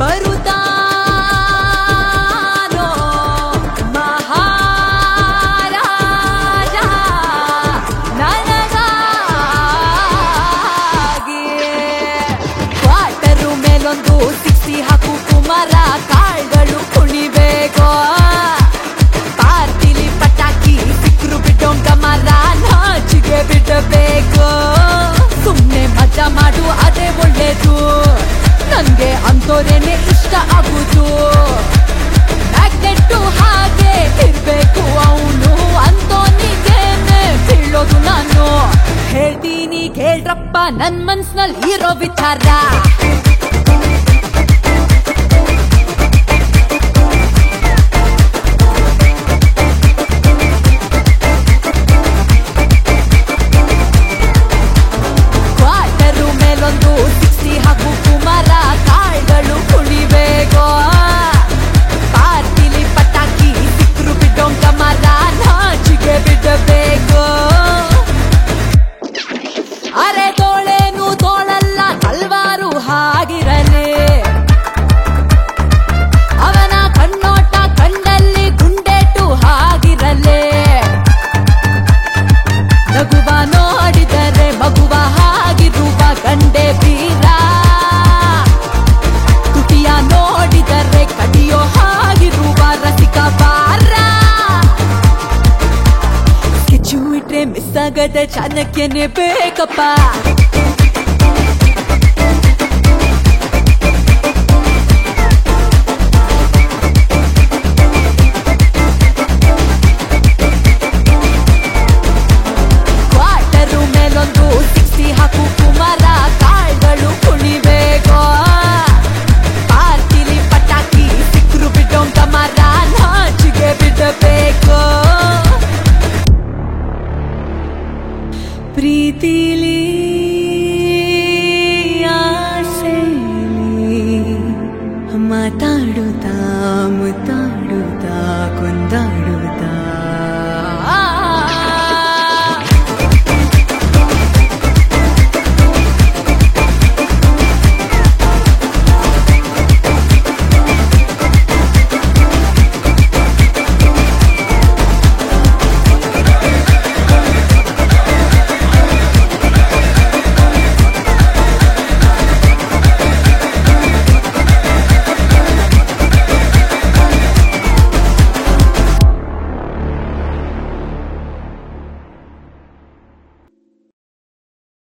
ಬರುತ್ತಾನೋ ಮಹಾರಾಜ ನನಗಾಗಿ ಕ್ವಾರ್ಟರು ಮೇಲೊಂದು 60 ಹಾಕು ಕುಮಾರ ಕಾಳ್ಗಳು ಕುಣಿಬೇಕೋ ಪಾರ್ಟಿಲಿ ಪಟಾಕಿ ಸಿಕ್ರು ಬಿಟ್ಟೋಂಗ ಮರ ನಾಚಿಗೆ ಬಿಡಬೇಕು ಸುಮ್ನೆ ಮಜಾ ಮಾಡು ಅದೇ ಒಳ್ಳೇದು ನನ್ಗೆ ಅಂತೋರೇನೆ ಇಷ್ಟ ಆಗುದು ಮ್ಯಾಗ್ನೆಟ್ಟು ಹಾಗೆ ಇರ್ಬೇಕು ಅವನು ಅಂತೋನಿಗೇನೆ ಬೀಳೋದು ನಾನು ಹೇಳ್ತೀನಿ ಕೇಳ್ರಪ್ಪ ನನ್ ಮನ್ಸ್ನಲ್ಲಿ ಇರೋ ವಿಚಾರ ಕ್ವಾರ್ಟರು ಮೇಲೊಂದು 60 ಹಾಕು ಕುಮಾರ ಕಾಳ್ಗಳು ಕುಣಿಬೇಕೋ ಪಾರ್ಟಿಲಿ ಪಟಾಕಿ ಸಿಕ್ರು ಬಿಟ್ಟೋಂಗ ಮರ ನಾಚಿಗೆ ಬಿಡಬೇಕು ಅರೆ ತೋಳೇನು ತೋಳಲ್ಲ ತಲ್ವಾರು ಹಾಗಿರಲಿ ಅವನ ಕಣ್ಣೋಟ ಕಣ್ಣಲ್ಲಿ ಗುಂಡೇಟು ಹಾಗಿರಲಿ ನಗುವ ನೋಡಿದರೆ ಮಗುವ ಹಾಗಿರುವ ಗಂಡೆ ಬೀರ ತುಟಿಯ ನೋಡಿದರೆ ಕಡಿಯೋ ಹಾಗಿರುವ ರಸಿಕ ಬಾರ ಸ್ಕೆಚ್ಚು ಇಟ್ರೆ ಮಿಸ್ ಆಗದೆ ಚಾಣಕ್ಯನೇ ಬೇಕಪ್ಪ